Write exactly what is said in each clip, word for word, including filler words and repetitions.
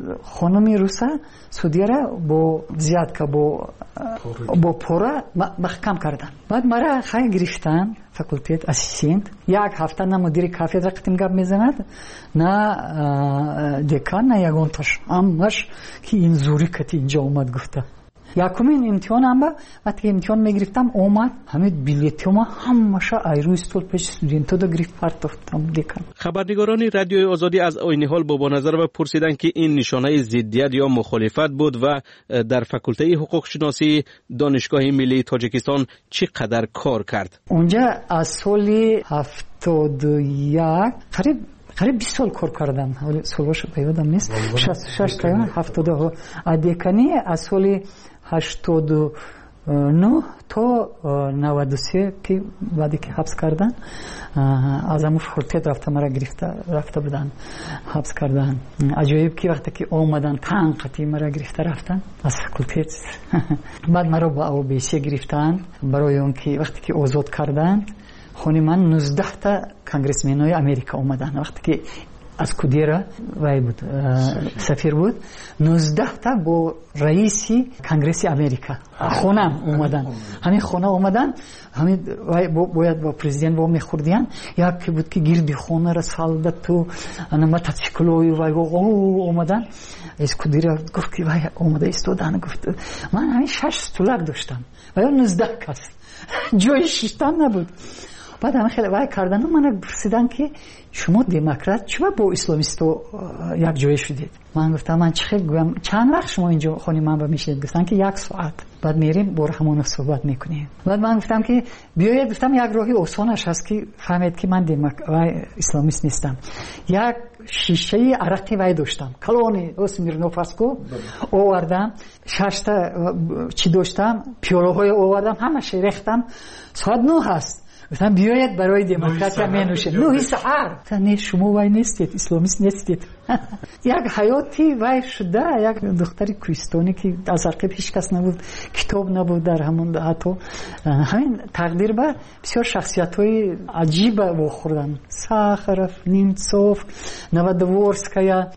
خانمی روسا سعودیه را با زیاد که با با پورا محکم کردن. بعد مرا خیلی گرفتن فاکولتت اسیستنت. یک هفته نه مدیر کافدرا قتیم گپ میزند نه دکان نه یگانتاش همش که این زوری کتی اینجا اومد گفته. یکمین امتحانم با وقتی امتحان میگرفتم اومد همه بلیطم همش ایرو استول پیش استودنتا دا گرفت پرتافتم دکان. خبرنگاران رادیوی آزادی از عین حال با نظر و پرسیدن که این نشانه ضدیت یا مخالفت بود و در فاکولته حقوق شناسی دانشگاه ملی تاجیکستان چقدر کار کرد. اونجا از سال هفتاد و یک قریب قریب بیست سال کار کردم. حالا سالش پیدام نیست. شصت و شش تا هفتاد و دکانی از سال هشتاد و نه تا نود و سه که بعدی که حبس کردن از همون فاکولتت رفته مرا گرفته رفته بودن حبس کردن. عجایب که وقتی که اومدن تنقتی مرا گرفته رفتن از فاکولتت. بعد مرا با او بیسی گرفتن برای اون که وقتی که آزاد کردن خونی من نوزده تا کانگرسمنای امریکا اومدن. وقتی که از کودیرا وای بود سفیر بود نوزده تا با رئیسی کانگرس امریکا خونم اومدن. همین خونه اومدن همین باید با پرزیدنت با میخوردیان یکی بود که گیردی خونه را سالده تو انا متاسکلوی وای او اومدن از کودیرا گفت که وای اومده استودن گفت من همین شش دلار داشتم و یا نوزده کس جای شیشتن نبود. بعد همه خیلی وای کردن من پرسیدن که شما دموکرات چرا با اسلامیستو یک جای شدید؟ من گفتم من چه گویم چند وقت شما اینجا خونی من با میشید؟ گفتن که یک ساعت. بعد میریم با همون صحبت میکنیم. بعد من گفتم که بیاید گفتم یک راهی آسانش هست که فهمید که من دموکرات اسلامیست نیستم. یک شیشه عرقی وای داشتم کلونی اسمیرنوفاسکو آوردم شش تا چی داشتم پیاله های آوردم همش ریختم ساعت نه هست. گفتم بیاید برای دموکراسی می نوشید. نه سحر. نه شما وای نیستید اسلامیست نیستید. یک حیاتی وای شده یک دختری کوهستانی که از عقب هیچ کس نبود کتاب نبود در همون حتی همین تقدیر به بسیار شخصیت‌های عجیب و خوردن ساخرف نیمتسوف نوادورسکایا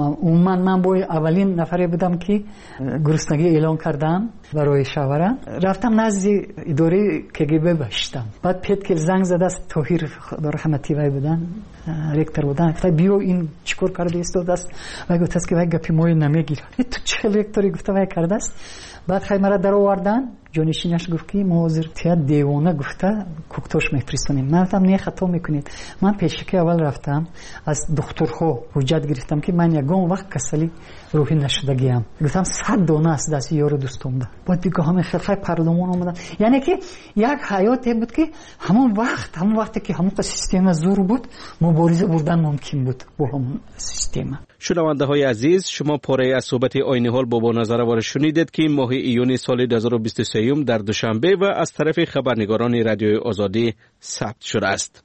من من با اولین نفری بودم که گرسنگی اعلان کردم برای شاوره رفتم نزد اداره کگب باشتم. بعد پیت که زنگ زد است طاهر رحمتی وای بودن رکتر بودن گفت بیو این چیکار کرده است دست و گفت است که وای گپی موی نمیگیره تو چه رکتری گفت وای کرده است. بعد خیلی مرا در آوردن جانشینش گفت که معذرت دیوانه گفته کوکتوش میفرستونیم. من گفتم نه خطا میکنید. من پیشکی اول رفتم از دکترها حجت گرفتم که من یگان وقت کسلی روحی نشدگیم. گفتم صد دانه است دست یارو دوستم ده. بعد دیگه همه خیلی پردومان اومدن. یعنی که یک حیاتی بود که همون وقت همون وقتی که همون سیستم زور بود مبارزه بردن ممکن بود با همون سیستم. شنونده های عزیز شما پاره از صحبت عین حال با بانظر شنیدید که ماه ایون سال دو هزار و بیست و سه در دوشنبه و از طرف خبرنگاران رادیوی آزادی ثبت شده است.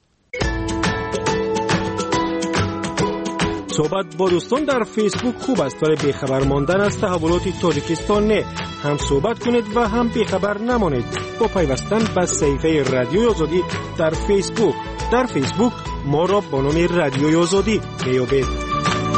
صحبت با دوستان در فیسبوک خوب است ولی بیخبر ماندن از تحولات تاجیکستان نه. هم صحبت کنید و هم بیخبر نمانید با پیوستن به صفحه رادیوی آزادی در فیسبوک. در فیسبوک ما را با نام رادیوی آزادی بیابید.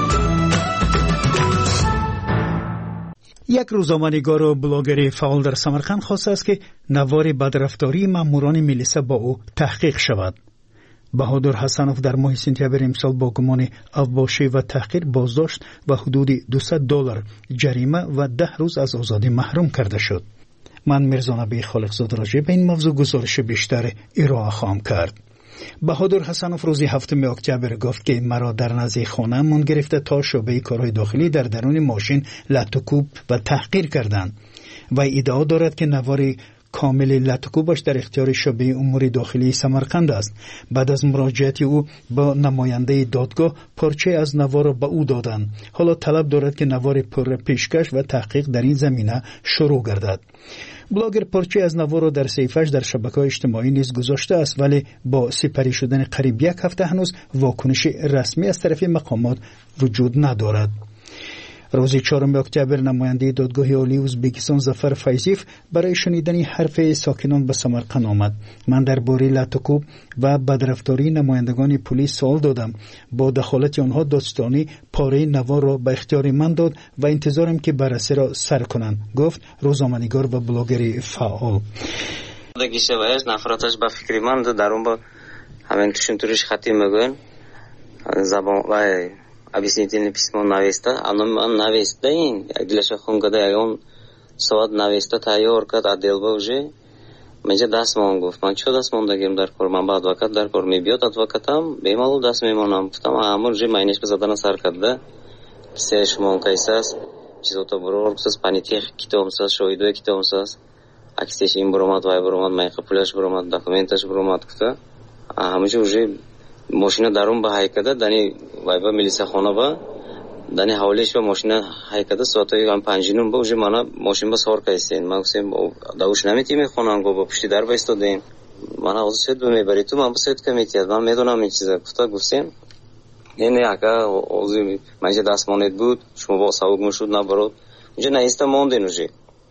یک روزنامه‌نگار و بلاگر فعال در سمرقند خواسته است که نوار بدرفتاری ماموران میلیسا با او تحقیق شود. بهادر حسنوف در ماه سپتامبر امسال با گمان افباشی و تحقیر بازداشت و حدود دویست دلار جریمه و ده روز از آزادی محروم کرده شد. من میرزا نبی خالقزاده راجع به این موضوع گزارش بیشتر ارائه خواهم کرد. بهادر حسنوف روز هفتم اکتبر گفت که مرا در نزد خانه من گرفته تا شعبه کارهای داخلی در درون ماشین لطوکوب و تحقیر کردند و ادعا دارد که نوار کامل لطوکوبش در اختیار شعبه امور داخلی سمرقند است. بعد از مراجعت او با نماینده دادگاه پارچه از نوار را به او دادند. حالا طلب دارد که نوار پر پیشکش و تحقیق در این زمینه شروع گردد. بلاگر پارچه از نوار را در صفحه‌اش در شبکه‌های اجتماعی نیز گذاشته است ولی با سپری شدن قریب یک هفته هنوز واکنش رسمی از طرف مقامات وجود ندارد. روز چهارم اکتبر نماینده دادگاه عالی ازبکستان ظفر فیضیف برای شنیدن حرف ساکنان به سمرقند آمد. من درباره لطکوب و بدرفتاری نمایندگان پلیس سوال دادم. با دخالت آنها دادستانی پاره نوار را به اختیار من داد و انتظارم که بررسی را سر کنند، گفت روزنامه‌نگار و بلاگر فعال. دیگه شوایش نفراتش با فکری من درون با همین تشنتوریش خطی میگن زبان و объяснительное письмо навеста, оно навеста ин, аглаша хунгада он савад навеста тайёр кард аделба уже меҷа даст мон гуфт ман чо даст мондагим дар кор ман ба адвокат дар кор мебиёд адвокатам бемалол даст мемонам гуфтам амур же майнешка задана сар карда кисе шумо кайсас чизота бурор кусас панитех китомсас шоидои китомсас аксеш ин буромад вай буромад майқа пулаш буромад документаш буромад гуфта ҳамаҷа уже ماشینا درون به حرکت دانی وایبا ملیسا خانه با دانی حوالش با ماشینا حرکت ساعتای هم پنجینون با وجه مانا ماشین با سوار کایستین ما گفتیم داوش نمیتیم خونم گو با پشتی در وایستادیم مانا اوز سید میبری تو من با سید کمیتیاد من میدونم این چیزا گفتا گفتیم نه نه اگه اوزی منجا دست ماند بود شما با سوق مشود نبرود اینجا نیستا موندین وجه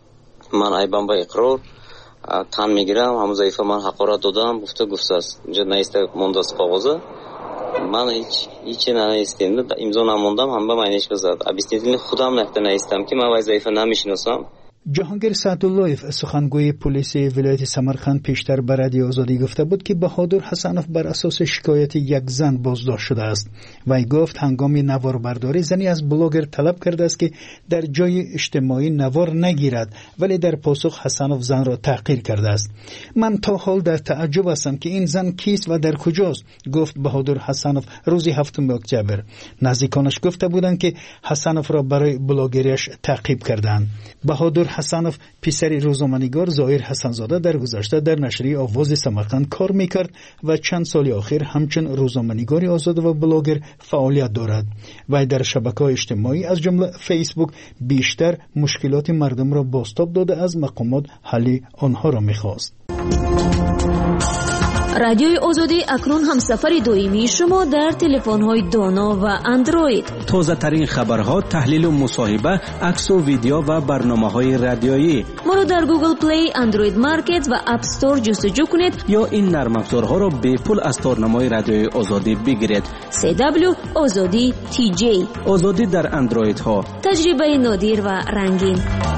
من ایبان با اقرار تن میگیرم همون ضعیفه من حقارت دادم گفته گفته است اینجا نیسته مونده است کاغذه من هیچ هیچی ننیستیم امضا نموندم هم به معنیش بزد ابیستیدین خودم نکته نیستم که من وای ضعیفه نمیشناسم. جهانگیر سعداللهیف سخنگوی پلیس ولایت سمرقند پیشتر به رادیو آزادی گفته بود که بهادر حسنوف بر اساس شکایت یک زن بازداشت شده است. وی گفت هنگام نوار برداری زنی از بلاگر طلب کرده است که در جای اجتماعی نوار نگیرد، ولی در پاسخ حسنوف زن را تحقیر کرده است. من تا حال در تعجب هستم که این زن کیست و در کجاست، گفت بهادر حسنوف روز هفتم اکتبر. نزدیکانش گفته بودند که حسنوف را برای بلاگریش تعقیب کردند. بهادر حسنوف پسر روزنامه‌نگار ظاهر حسنزاده در گذشته در نشریه آواز سمرقند کار میکرد و چند سال اخیر همچون روزنامه‌نگار آزاد و بلاگر فعالیت دارد. و در شبکه‌های اجتماعی از جمله فیسبوک بیشتر مشکلات مردم را بازتاب داده از مقامات حل آنها را میخواست. رادیوی آزادی اکنون هم سفر دائمی شما در تلفن‌های دانا و اندروید. تازه ترین خبرها، تحلیل و مصاحبه، عکس و ویدیو و برنامه‌های رادیویی. ما را در گوگل پلی، اندروید مارکت و اپ استور جستجو کنید یا این نرم افزارها را به پول از تارنمای رادیوی آزادی بگیرید. سی دبلیو آزادی تی جی. آزادی در اندروید ها. تجربه نادر و رنگین.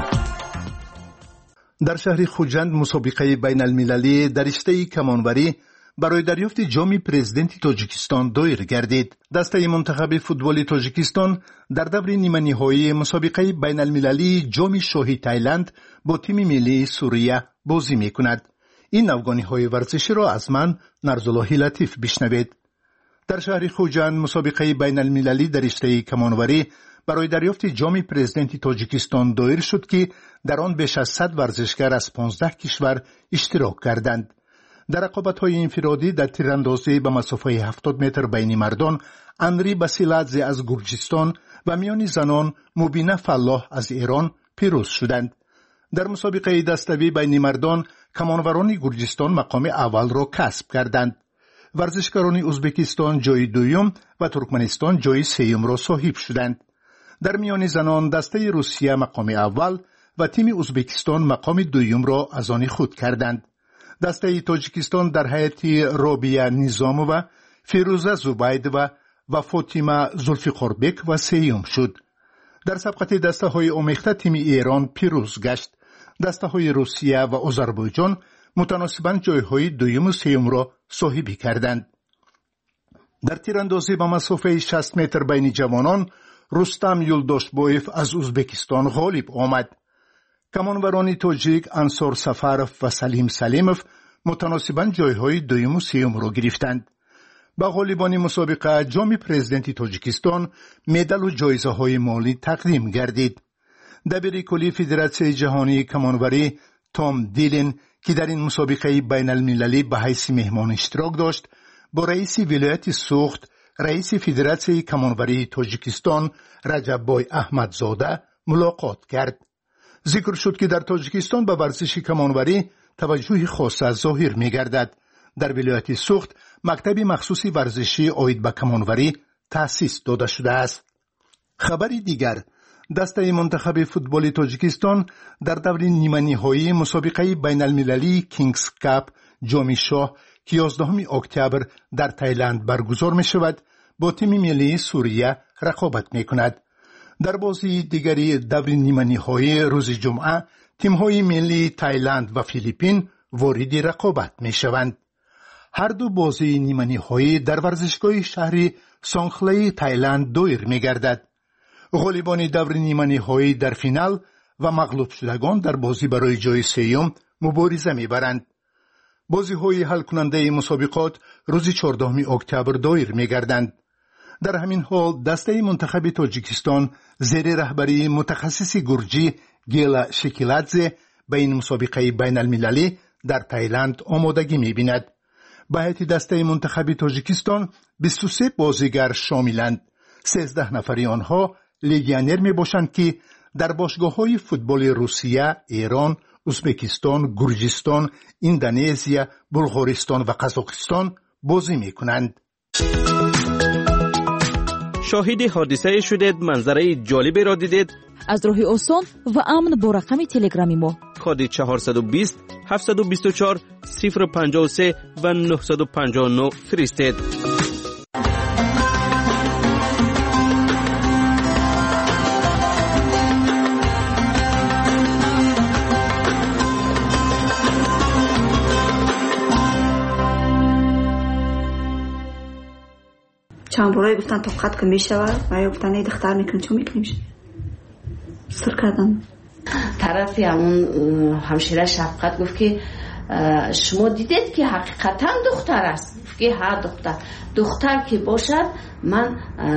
در شهر خوجند مسابقه بین المللی در رشته کمانوری برای دریافت جام پرزیدنت تاجیکستان دایر گردید. دسته منتخب فوتبال تاجیکستان در دور نیمه نهایی مسابقه بین المللی جام شاهی تایلند با تیم ملی سوریه بازی می کند. این افغانی های ورزشی را از من نرزالله لطیف بشنوید. در شهر خوجند مسابقه بین المللی در رشته کمانوری برای دریافت جام پرزیدنت تاجیکستان دایر شد که در آن بیش از صد ورزشکار از پانزده کشور اشتراک کردند. در رقابت‌های انفرادی در تیراندازی به مسافه هفتاد متر بین مردان انری باسیلادزه از گرجستان و میان زنان مبینه فلاح از ایران پیروز شدند. در مسابقه دستوی بین مردان کمانوران گرجستان مقام اول را کسب کردند. ورزشکاران ازبکستان جای دوم و ترکمنستان جای سوم را صاحب شدند. در میان زنان دسته روسیه مقام اول و تیم ازبکستان مقام دوم را از آن خود کردند. دسته تاجیکستان در حیات رابیه نظامووا، فیروزه زبیدووا و فاطمه زلفقاربک و سوم شد. در سبقت دسته های آمیخته تیم ایران پیروز گشت. دسته های روسیه و آذربایجان متناسباً جایهای دوم و سوم را صاحبی کردند. در تیراندازی به مسافه شصت متر بین جوانان رستم یلداشبویف از ازبکستان غالب آمد. کمانوران تاجیک انصار سفرف و سلیم سلیموف متناسباً جایهای دوم و سوم را گرفتند. با غالبان مسابقه جام پرزیدنت تاجیکستان مدال و جایزه های مالی تقدیم گردید. دبیر کلی فدراسیون جهانی کمانوری توم دیلین که در این مسابقه بین المللی به حیث مهمان اشتراک داشت، با رئیس ولایت سوخت رئیس فدراسیون کمانوری تاجیکستان رجب‌بای احمدزاده ملاقات کرد. ذکر شد که در تاجیکستان به ورزش کمانوری توجه خاص ظاهر می گردد. در ولایت سوخت مکتب مخصوص ورزشی عاید به کمانوری تأسیس داده شده است. خبری دیگر، دسته منتخب فوتبال تاجیکستان در دور نیمه نهایی مسابقه بین المللی کینگز کاپ جام شاه که یازدهم اکتبر در تایلند برگزار می شود با تیم ملی سوریه رقابت می کند. در بازی دیگری دور نیمه نهایی روز جمعه تیم‌های ملی تایلند و فیلیپین وارد رقابت می شوند. هر دو بازی نیمه نهایی در ورزشگاه شهر سونخلی تایلند دایر می گردد. غالبان دور نیمه نهایی در فینال و مغلوب شدگان در بازی برای جای سوم مبارزه می برند. بازی های حل کننده مسابقات روز چهاردهم اکتبر دایر می گردند. در همین حال دسته منتخب تاجیکستان زیر رهبری متخصص گرجی گیلا شکیلادزه به این مسابقه بین المللی در تایلند آمادگی می بیند. به هیئت دسته منتخب تاجیکستان بیست و سه بازیگر شاملند. سیزده نفری آنها لیگیونر می باشند که در باشگاه‌های فوتبال روسیه، ایران، ازبکستان، گرجستان، اندونزیا، بلغارستان و قزاقستان بازی می کنند. شاهد حادثه شدید، منظره جالبی را دیدید؟ از راه آسان و امن با رقم تلگرامی ما کد چهارصد و بیست هفتصد و بیست و چهار صفر پنجاه و سه و نهصد و پنجاه و نه فرستید. چند برای گفتن طاقت که میشود و یا گفتن ای دختر میکنیم چون میکنیم سر کردن. طرفی همون همشیره شفقت گفت که شما دیدید که حقیقتا دختر است؟ گفت که ها دختر دختر که باشد من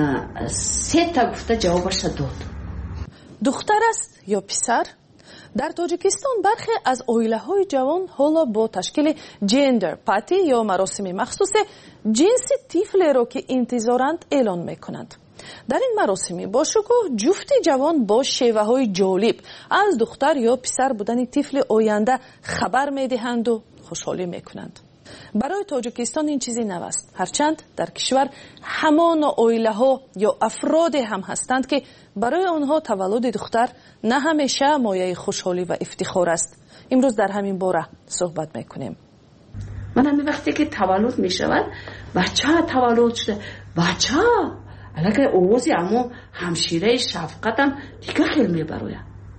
سه تا گفته جوابش داد. دختر است یا پسر؟ در تاجیکستان برخی از عائله‌های جوان حالا با تشکیل جندر پارتی یا مراسم مخصوص جنس طفل را که انتظارند اعلان میکنند. در این مراسم با شکوه جفت جوان با شیوه‌های جالب از دختر یا پسر بودن طفل آینده خبر میدهند و خوشحالی میکنند. برای تاجیکستان این چیزی نو است، هرچند در کشور همان عائله‌ها یا افراد هم هستند که برای آنها تولد دختر نه همیشه مایه خوشحالی و افتخار است. امروز در همین باره صحبت میکنیم. من همین وقتی که تولد میشود بچه تولد شده بچه علاقه اوزی اما همشیره شفقتم دیگه خیلی میبرویم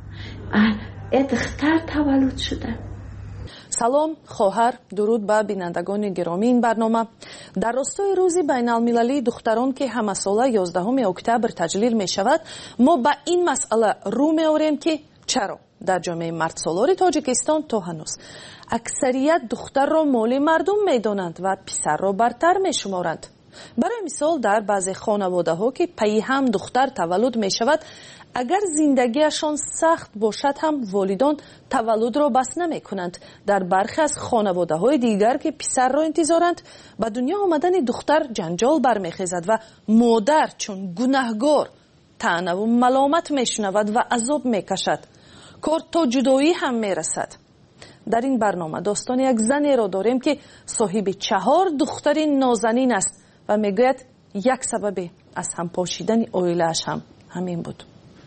ای دختر تولد شده. سلام خواهر، درود به بینندگان گرامی این برنامه. در راستای روز بین المللی دختران که همه ساله یازدهم اکتبر تجلیل می شود ما به این مسئله رو می آوریم که چرا در جامعه مرد سالار تاجیکستان تا هنوز اکثریت دختر را مال مردم می دانند و پسر را برتر می شمارند. برای مثال در بعضی خانواده ها که پی هم دختر تولد می شود اگر زندگیشان سخت باشد هم والدان تولد را بس نمی کنند. در برخی از خانواده های دیگر که پسر را انتظارند به دنیا آمدن دختر جنجال برمیخیزد و مادر چون گناهگار طعنه و ملامت میشنود و عذاب میکشد. کار تا جدایی هم میرسد. در این برنامه داستان یک زنی را داریم که صاحب چهار دختر نازنین است و میگوید یک سبب از هم پاشیدن عائله‌اش هم همین بود.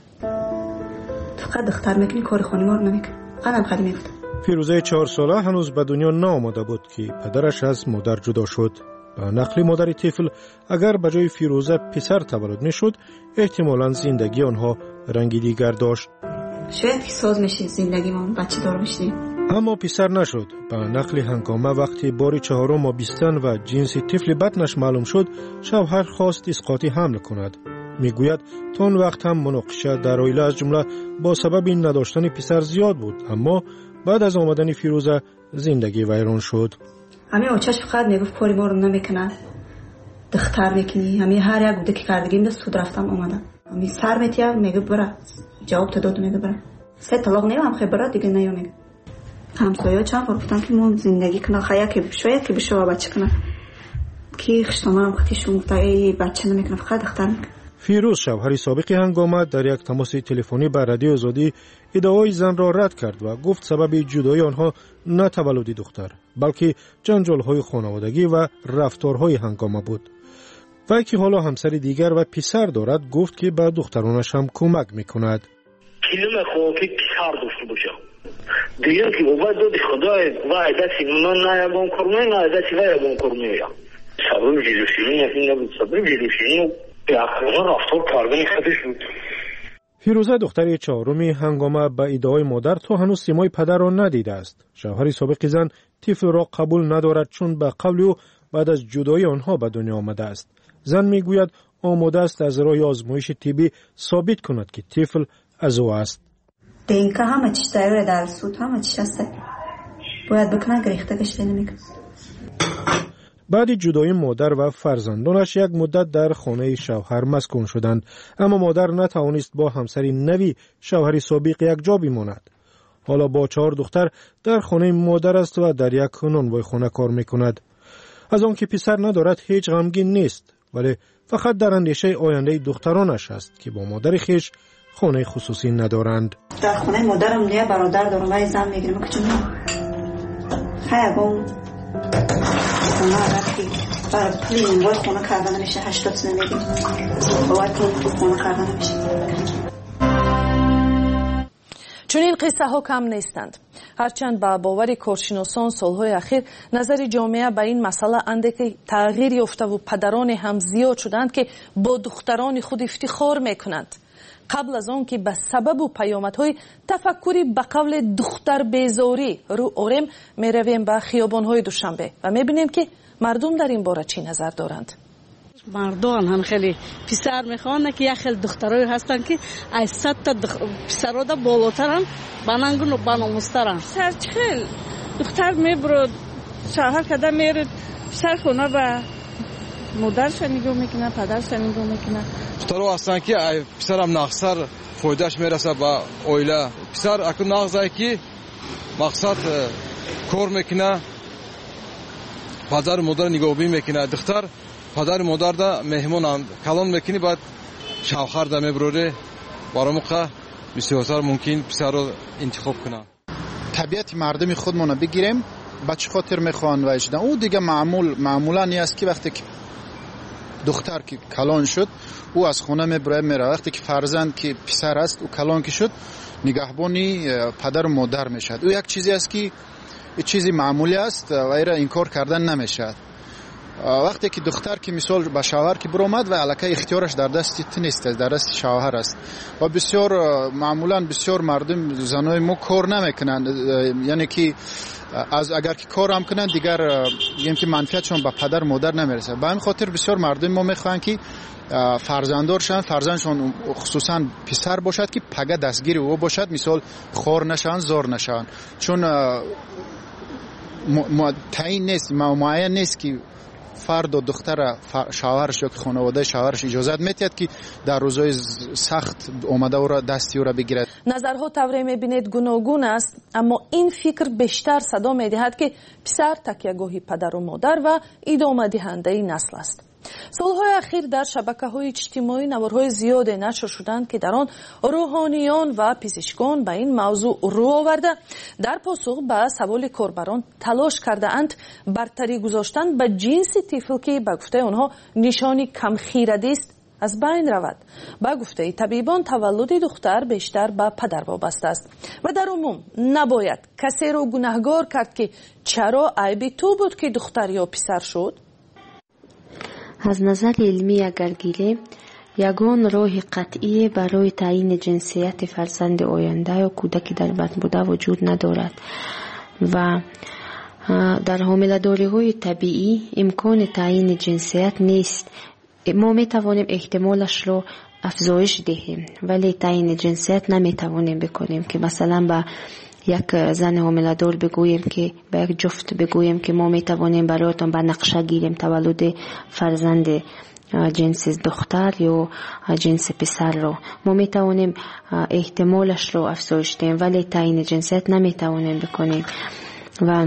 فقط دختر میکنی کار خانه ما رو نمیکنی. قدم خیلی میفته. فیروزه چهار ساله هنوز به دنیا نآمده بود که پدرش از مادر جدا شد. به نقل مادر طفل اگر به جای فیروزه پسر تولد میشد احتمالاً زندگی آنها رنگی دیگر داشت. شاید که ساز میشه زندگی ما بچه دار میشیم. اما پسر نشد. به نقل هنگامه وقتی بار چهارم آبستن و جنس طفل بطنش معلوم شد شوهر خواست اسقاط حمل کند. میگوید تا اون وقت هم مناقشه در عائله از جمله با سبب این نداشتن پسر زیاد بود، اما بعد از آمدن فیروزه زندگی ویران شد. همه آچش فقط میگفت کاری ما رو نمیکنه، دختر میکنی، همه هر یک بوده که کردگیم ده سود رفتم آمدن، همه سر میتیم میگه برا جواب تو داد میگه برا سه طلاق نیم هم خیلی برا دیگه نیم میگه همسایه چند بار گفتن که ما زندگی کنه خیلی که شاید که بشه بچه کنه که خشتانه هم خطیشون گفته ای بچه نمیکنه فقط دختر میکنه. فیروز شوهر سابق هنگامه در یک تماس تلفنی با رادیو آزادی ادعای زن را رد کرد و گفت سبب جدایی آنها نه تولد دختر بلکه جنجال‌های خانوادگی و رفتارهای هنگامه بود. و که حالا همسر دیگر و پسر دارد گفت که به دخترانش هم کمک میکند. کلمه خواه که پسر داشته باشم دیگر که اوبا دو دی خدای و عدسی من نه یکم کرمه نه عدسی و یکم کرمه یا سبب جلوشینی نفین نبود سبب جلوشینی به اخوان رفتار کردن خودش بود. فیروزه دختر چهارمی هنگامه به ادعای مادر تا هنوز سیمای پدر را ندیده است. شوهر سابق زن طفل را قبول ندارد چون به قول او بعد از جدایی آنها به دنیا آمده است. زن میگوید آماده است از راه آزمایش طبی ثابت کند که طفل از او است. دینکا همه چیز داره در سود همه چیز است. باید بکنه گریخته گشته نمیکنه. بعد جدایی مادر و فرزندانش یک مدت در خانه شوهر مسکون شدند، اما مادر نتوانست با همسری نوی شوهر سابق یک جا بماند. حالا با چهار دختر در خانه مادر است و در یک نانوای خانه کار میکند. از آن که پسر ندارد هیچ غمگین نیست، ولی فقط در اندیشه آینده دخترانش است که با مادر خیش خانه خصوصی ندارند. در خانه مادرم یه برادر دارم و زن میگیرم که چون خیابون خونه رفتی برای پلی نموای خونه کردن میشه هشتاد سنه میگیم باید پلی خونه کردن میشه. چون این قصه ها کم نیستند. هرچند با باور کارشناسان سالهای اخیر نظر جامعه به این مسئله اندکی تغییر یافته و پدران هم زیاد شدند که با دختران خود افتخار میکنند. قبل از آن که به سبب و پیامدهای تفکری به قول دختر بیزاری رو آرم می رویم به خیابانهای دوشنبه و می بینیم که مردم در این باره چی نظر دارند. مردان هم خیلی پسر میخوان که یک خیلی دخترای هستن که از صد تا پسرها دا بالاترن بنانگون و بناموسترن. پسر خیلی دختر میبرد شوهر کده میرد پسر خونه به مادرش نگاه میکنه پدرش نگاه میکنه. دخترها هستن که پسر هم نقصر فایدهش میرسه به اویله. پسر اکو نقصه که مقصد کار میکنه پدر مادر نگاه بی میکنه. دختر پدر مادر دا مهمون کلان میکنی باید شوهر دا میبروره برای موقع بسیارتر ممکن پسر رو انتخاب کنه. طبیعت مردم خودمون بگیریم بچه خاطر میخوان و اجدن او دیگه معمول معمولا نیست که وقتی که دختر که کلان شد او از خونه میبره میره، وقتی که فرزند که پسر است او کلان که شد نگهبانی پدر و مادر میشد. او یک چیزی است که چیزی معمولی است و ایره انکار کردن نمیشد. وقتی که دختر که مثال به شوهر که برآمد و الکی اختیارش در دست نیست، در دست شوهر است و بسیار معمولا بسیار مردم زنای ما کار نمیکنند، یعنی که از اگر که کار هم کنند دیگر یعنی که منفعتشون به پدر مادر نمیرسه. به همین خاطر بسیار مردم ما میخوان که فرزندانشان فرزندشون خصوصا پسر باشد که پگه دستگیر او باشد، مثال خور نشن زار نشن، چون تعیین نیست معین نیست که فرد و دختر شوهرش یا خانواده شوهرش اجازت میتید که در روزهای سخت اومده او را دستی او را بگیرد. نظرها طوری میبینید گوناگون است، اما این فکر بیشتر صدا میدهد که پسر تکیهگاهی پدر و مادر و ادامه دهنده نسل است. سالهای اخیر در شبکه‌های اجتماعی نوارهای زیاد نشر شدند که در آن روحانیان و پزشکان به این موضوع رو آورده در پاسخ به سوال کاربران تلاش کرده اند برتری گذاشتن به جنس طفل که به گفته آنها نشانی کم خیرگی است از بین رود. به گفته طبیبان تولد دختر بیشتر به پدر وابسته است و در عموم نباید کسی را گناهکار کرد که چرا عیب تو بود که دختر یا پسر شد. از نظر علمی اگر گیریم یگان راه قطعی برای تعیین جنسیت فرزند آینده یا کودکی در بطن بوده وجود ندارد و در حامله‌داری های طبیعی امکان تعیین جنسیت نیست. ما می توانیم احتمالش رو افزایش دهیم ولی تعیین جنسیت نمی توانیم بکنیم که مثلا با یک زن حامله‌دار بگوییم که به یک جفت بگوییم که ما می توانیم برایتان به نقشه گیریم تولد فرزند جنس دختر یا جنس پسر رو. ما می توانیم احتمالش رو افزایش دهیم ولی تعیین جنسیت نمی توانیم بکنیم. و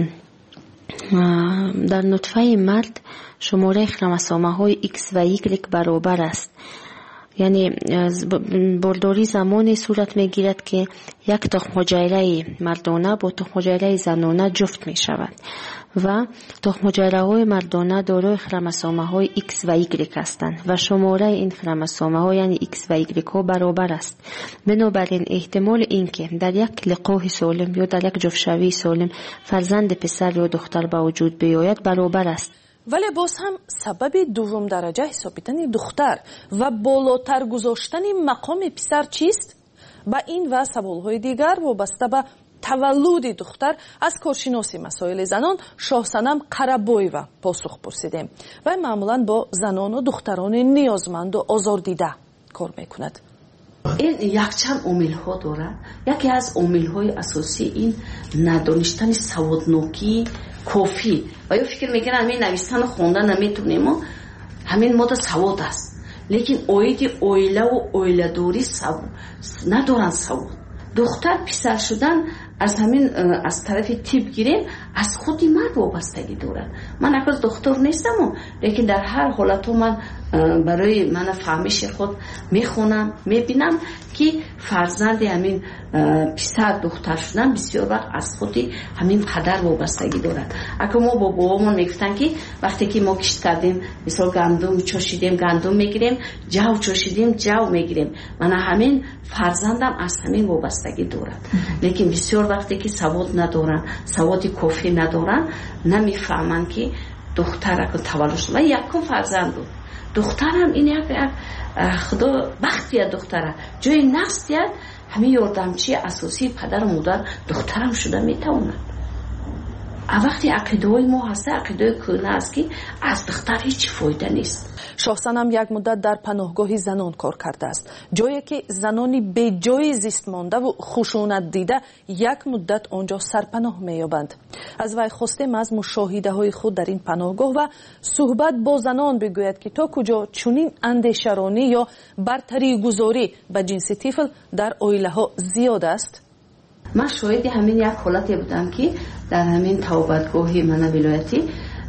در نطفه مرد شماره خروموسوم های X و Y برابر است، یعنی بارداری زمانی صورت می گیرد که یک تخم حجره مردانه با تخم حجره زنانه جفت می شود و تخم‌مجره‌های مردانه دارای خروموسوم‌های X و Y هستند و شماره این خروموسوم‌ها یعنی X و Y ها برابر است. بنابراین احتمال اینکه در یک لقاح سالم یا در یک جفت‌شوی سالم فرزند پسر یا دختر به وجود بیاید برابر است. ولی باز هم سبب دوم درجه حسابیدن دختر و بالاتر گذاشتن مقام پسر چیست؟ با این و سوال‌های دیگر وابسته به تولد دختر از کارشناسی مسائل زنان شاهصنم قرابویوا پاسخ پرسیدیم و معمولا با زنان و دختران نیازمند و آزاردیده کار میکند. این یک چند عامل ها دارد. یکی از عامل های اساسی این ندانستن سوادناکی کافی و یا فکر میکنن همین نویسن و خوندن نمیتونیم، همین ماده سواد است، لیکن اوید اویله و اویله دوری سواد ندارن. سواد دختر پسر شدن از همین از طرف تیپ گیریم از خودی مرد وابستگی دارد. من اگر دختر نیستم لیکن در هر حالت من برای من فهمش خود میخونم میبینم که فرزند همین پسر دختر شدن بسیار وقت از خودی همین قدر وابستگی دارد. اگر ما با بابامون میگفتن که وقتی که ما کشت کردیم مثلا گندم چاشیدیم گندم میگیریم، جو چاشیدیم جو میگیریم، من همین فرزندم از همین وابستگی دارد. لیکن بسیار وقتی که سواد ندارن، سوادی کافی ندارن، نمیفهمن که دختر اگر تولد شد و یکم فرزند بود، دختر هم این یک خدا بختیه دختره جای نقص دید همین یاردمچی اساسی پدر و مادر دخترم شده میتواند. وقتی عقیده های ما هسته عقیده کهنه است که از دختر هیچ فایده نیست. شاهصنم یک مدت در پناهگاه زنان کار کرده است، جایی که زنانی به جای زیست مانده و خشونت دیده یک مدت آنجا سرپناه می‌یابند. از وی خواستیم از مشاهده های خود در این پناهگاه و صحبت با زنان بگوید که تا کجا چنین اندیشرانی یا برتری گذاری به جنس طفل در عائله ها زیاد است. من شاهد همین یک حالتی بودم که در همین توبتگاهی من ولایتی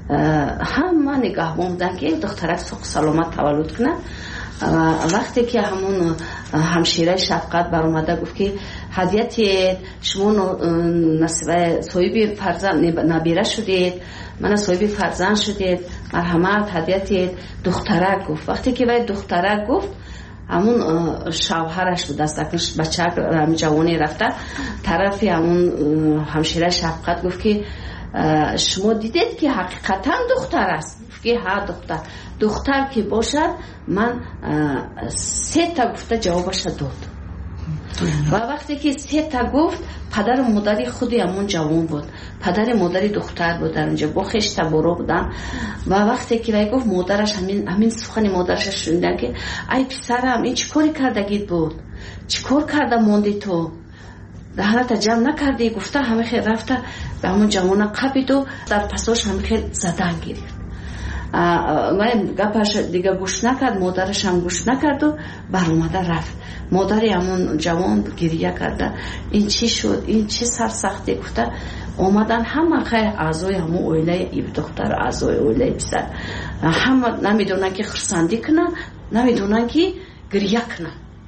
همه نگهبان بودن که دخترک سوق سلامت تولد کنه. وقتی که همون همشیره شفقت بر اومده گفت که هدیت شما نصیب صاحب فرزند نبیره شدید، من صاحب فرزند شدید، مرحمت هدیت دخترک گفت. وقتی که وای دخترک گفت همون شوهرش بود دستکش بچه همین جوانی رفته طرفی همون همشیره شفقت گفت که شما دیدید که حقیقتا دختر است؟ که ها دختر دختر که باشد من سه تا گفته جوابش داد و وقتی که سه تا گفت پدر و مادری خودی همون جوان بود، پدر مادری دختر بود در اونجا با خشت برو بودن و وقتی که وای گفت مادرش همین همین سخن مادرش شنیدن که ای پسرم این چی کاری کردگید بود، چی کار کرده موندی تو دهنت جمع نکردی؟ گفته همه خیلی رفته به همون جوان قبید و در پساش همه خیلی زدن گرفت. من گپش دیگه گوش نکرد، مادرش هم گوش نکرد و بر اومده رفت. مادری همون جوان گریه کرده این چی شد، این چه سرسختی. گفته اومدن همه خیلی اعضای همون اویله ای دختر اعضای اویله پسر همه نمیدونن که خرسندی کنن، نمیدونن که گریه کنن.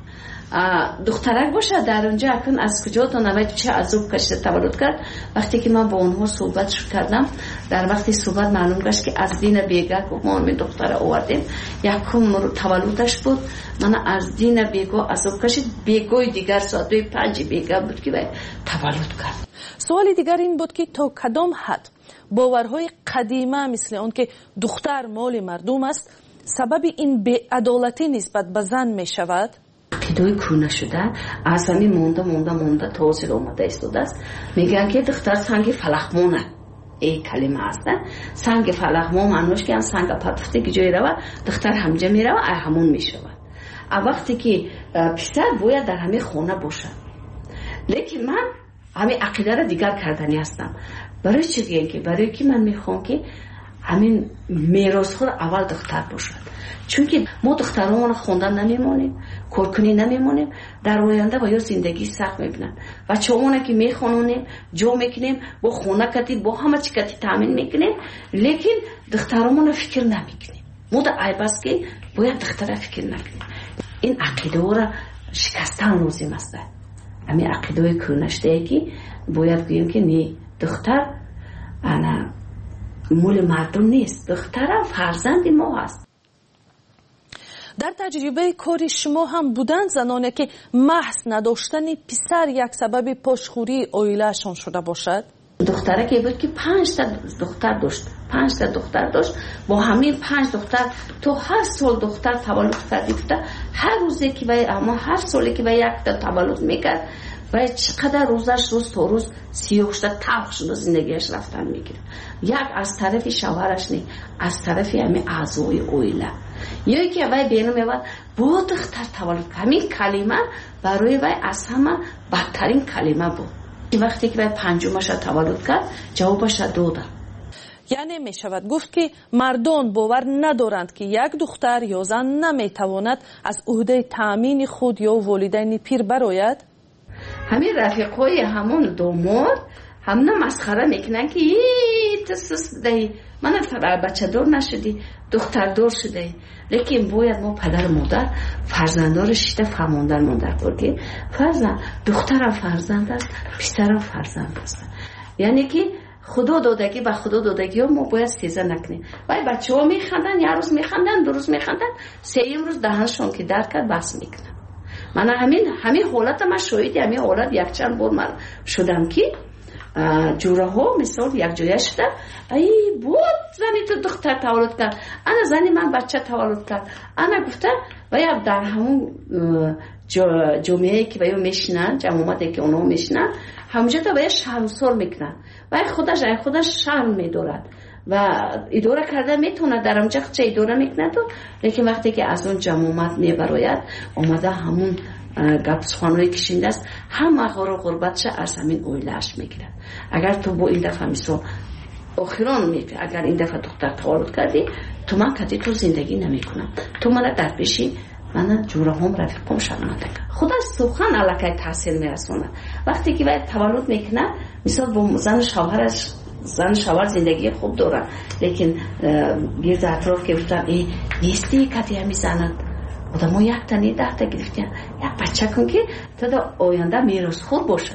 دخترک باشه در اونجا اکن از کجا تا نوید چه عذاب کشته تولد کرد. وقتی که من با اونها صحبت شد کردم در وقتی صحبت معلوم گشت که از دین بیگا که ما همین دختر آوردیم یکم تولدش بود، من از دین بیگا عذاب کشید. بیگای دیگر ساعت پنج بیگا بود که باید تولد کرد. سوال دیگر این بود که تا کدام حد باورهای قدیمه مثل اون که دختر مال مردم است سبب این بی‌عدالتی نسبت به زن می شود؟ عقیده کهنه شده از همین مونده مونده مونده تازه اومده ایستاده است. میگن که دختر سنگ فلخمونه، این کلمه هست نه؟ سنگ فلخمون معنیش که سنگ پتفته که جایی روه دختر همجا میره و همون میشود. وقتی که پسر باید در همین خونه باشد. لیکن من همین عقیده را دیگر کردنی هستم. برای چی دیگه؟ که برای که من میخوام که همین میراث خود اول دختر باشد، چون که ما دخترامون خوندن نمیمونیم، کارکنی نمیمونیم، در آینده با یا زندگی سخت میبینن. بچه همونه که میخونونیم جو میکنیم با خونه کتی با همه چی کتی تامین میکنیم، لیکن دخترامون فکر نمیکنیم. ما در عیب است که باید دختر فکر نکنیم. این عقیده را شکستن لازم است. همین عقیده کهنه شده که باید گوییم که نی دختر انا مول مردم نیست. دخترم فرزند ما هست. در تجربه کاری شما هم بودند زنانی که محض نداشتن پسر یک سبب پشخوری عائله‌شان شده باشد؟ دختره که بود که پنج تا دختر داشت پنج تا دختر داشت با همین پنج دختر تو هر سال دختر تولد کردی بوده. هر روزی که باید اما هر سالی که باید یک تا تولد میکرد و چقدر روزش روز تا روز سیاه شده تلخ شده زندگیش رفتن میگیره. یک از طرف شوهرش نی از طرف همین اعضای عائله یا که وای بینو میاد با دختر تولد همین کلمه برای وای از همه بدترین کلمه بود. وقتی که وای پنجمش تولد کرد جوابش دادم. یعنی می شود گفت که مردان باور ندارند که یک دختر یا زن نمیتواند از عهده تامین خود یا والدین پیر برآید. همین رفیقای همون دومار همون مسخره میکنن که ای تسس دی من بچه دار نشدی دختر دار شده. لیکن باید ما پدر مادر فرزندان شده فهماندن ماندر کنیم. فرزند دخترم فرزند است پسرم فرزند است. یعنی که خدا دادگی و خدا دادگی ها ما باید سیزه نکنیم. وای بچه ها میخندن یه روز میخندن دو روز میخندن سیم روز دهنشون که در کرد بس میکنن. من همین همین حالت من شاید همین حالت یک چند بار من شدم که جوره ها مثال یک جایه شده ای بود زنی تو دختر تولد کرد انا زنی من بچه تولد کرد انا گفته و یا در همون جمعه که باید میشنن جمعاتی که اونها میشنن همونجا تا باید شرمسار میکنن و خودش خودش شرم میدارد و اداره کرده میتونه در اونجا چه اداره میکنه تو. لیکن وقتی که از اون جمعات میبراید اومده همون گپ سخنوی کشنده است همه غور غربتش از همین عائله‌اش میگیره. اگر تو با این دفعه مثلا آخران میگه اگر این دفعه دختر تولد کردی تو من کدی تو زندگی نمیکنم تو من در پیشی من جوره هم رفیقم شرمنده خدا سخن علاقه تاثیر میرسونه. وقتی که باید تولد میکنه مثلا با زن شوهرش زن شوهر زندگی خوب دارن لیکن گرد اطراف که بودن ای نیستی کدی همی زند بودم ما یک تنی ده تا گرفتیم یک بچه کن که تا دا آینده میراث خور باشه.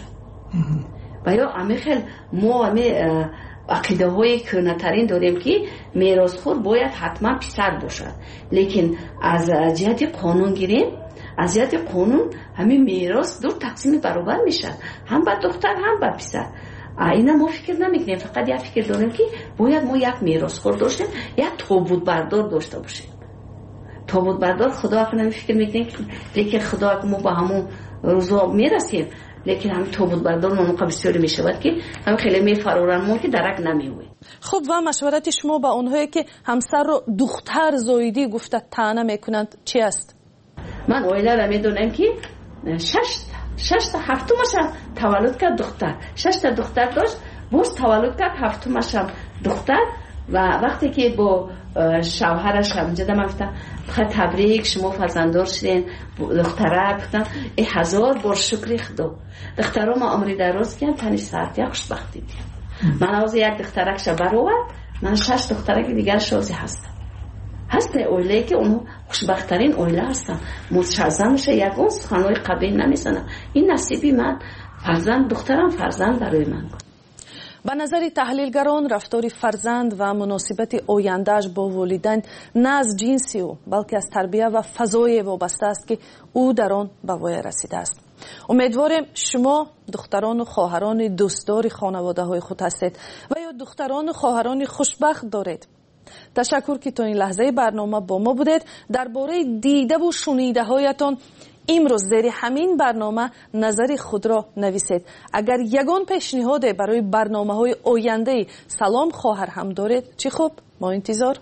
و یا امی خیلی ما امی عقیده های کنترین داریم که میراث خور باید حتما پسر باشد. لیکن از جهت قانون گیریم از جهت قانون همین میراث دو تقسیم برابر میشه هم با دختر هم با پسر. اینا ما فکر نمیکنیم فقط یک فکر داریم که باید ما یک میراث خور داشتیم یک تابوت بردار داشته باشیم. تابوت بردار خدا اکنون فکر میکنیم لیکن خدا اکنون ما با همون روزا میرسیم لیکن همین تابوت بردار موقع بسیاری میشود که همین خیلی میفرورن ما که درک نمیوی. خب و مشورت شما با اونهایی که همسر رو دختر زایدی گفته طعنه میکنند چی است؟ من عائله را میدونم که شش شش تا هفتمش تولد کرد دختر شش تا دختر داشت باز تولد کرد هفتمش دختر و وقتی که با شوهرش هم جدا مفتم بخواه تبریک شما فرزندار شدین دختره بودن ای هزار بار شکری خدا دختره ما عمری دراز کن تنی ساعتی خوشبختی دیم. من آوزی یک دخترکش برآورد من شش دخترک دیگر شازی هستم هسته اویله که اونو خوشبخترین اویله هستم متشرزنش یک اون سخنوی قبیل نمیزنم. این نصیبی من فرزند دخترم فرزند برای من بود. به نظر تحلیلگران رفتار فرزند و مناسبت آینده‌اش با والدین نه از جنسی او بلکه از تربیت و فضای وابسته است که او در آن به وای رسیده است. امیدوارم شما دختران و خواهران دوستدار خانواده های خود هستید و یا دختران و خواهران خوشبخت دارید. تشکر که تا این لحظه برنامه با ما بودید. درباره دیده و شنیده هایتان امروز زیر همین برنامه نظر خود را نویسید. اگر یگان پیشنهاد برای برنامه های آینده سلام خواهر هم دارید چی خوب ما انتظار.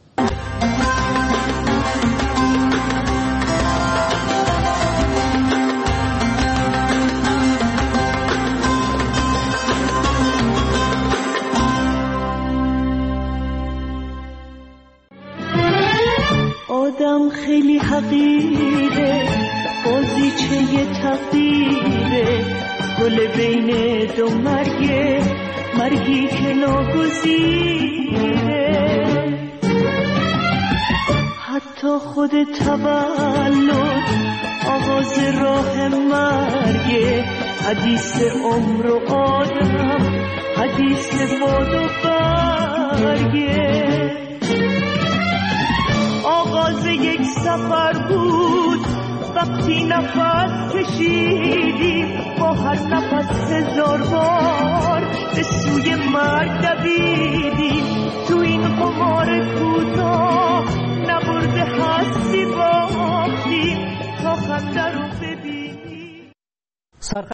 آدم خیلی حقیره بازیچه تقدیره گل بین دو مرگه مرگی که ناگزیره حتی خود تولد آغاز راه مرگه حدیث عمر و آدم حدیث باد و برگه. آغاز یک سفر بود وقتی نفس کشیدیم